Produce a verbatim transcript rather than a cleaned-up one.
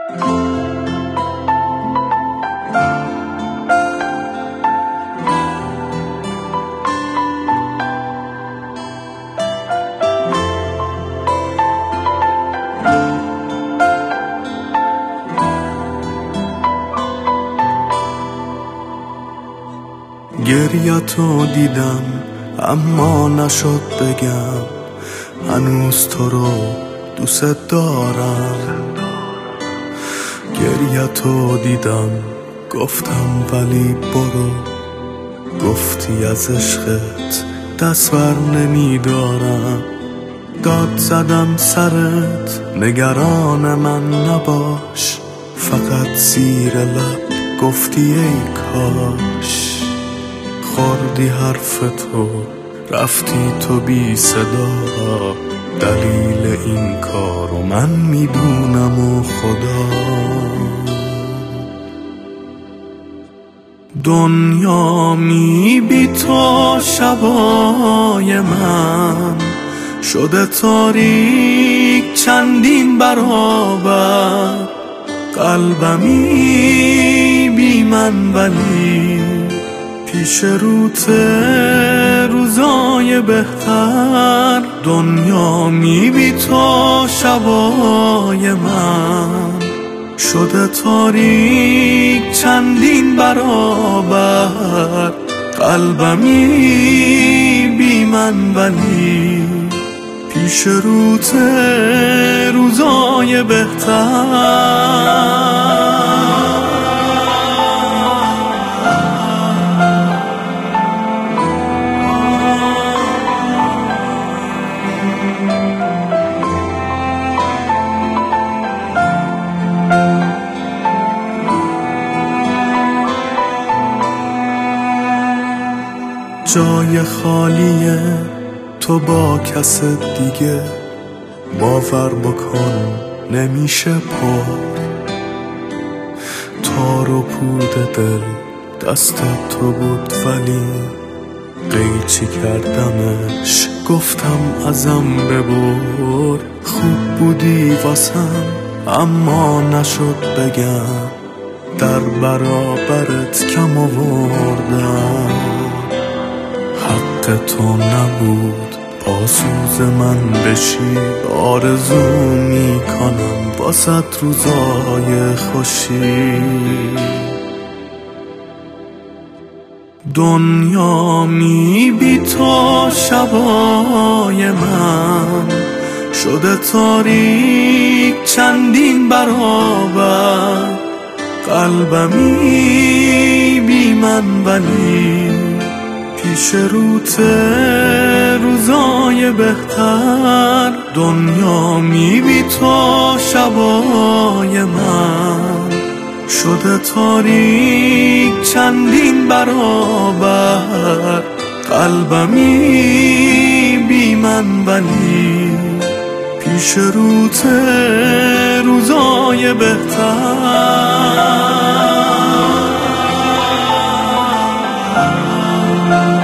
گریه‌تو دیدم اما نشد بگم هنوز تو رو دوست دارم. گریه‌تو دیدم گفتم ولی برو، گفتی از عشقت دست بر نمیدارم. داد زدم سرت نگران من نباش، فقط زیر لب گفتی ای کاش. خوردی حرف تو رفتی تو بی صدا، دلیل این کارو من میدونم و خدا. دنیا می بی تو شبای من شده تاریک چندین برابر. قلبمی بی من ولی پیش روت روزای بهتر. دنیا می بی تو شبای من شده تاریک چندین برابر. قلبمی بی من ولی پیش روت روزای بهتر. جای خالیه تو با کس دیگه، باور بکن نمیشه پر. تار و پود دل دست تو بود ولی قیچی کردمش، گفتم ازم ببر. خوب بودی واسم اما نشد بگم، در برابرت کم آوردم. حق تو نبود پاسوز من بشی، آرزو میکنم واسه روزای خوشی. دنیا می بی تو شبای من شده تاریک چندین برابر. قلبمی بی من ولی پیش روت روزای بهتر. دنیا می بی تو شبای من شده تاریک چندین برابر. قلبمی بی من ولی پیش روت روزای بهتر.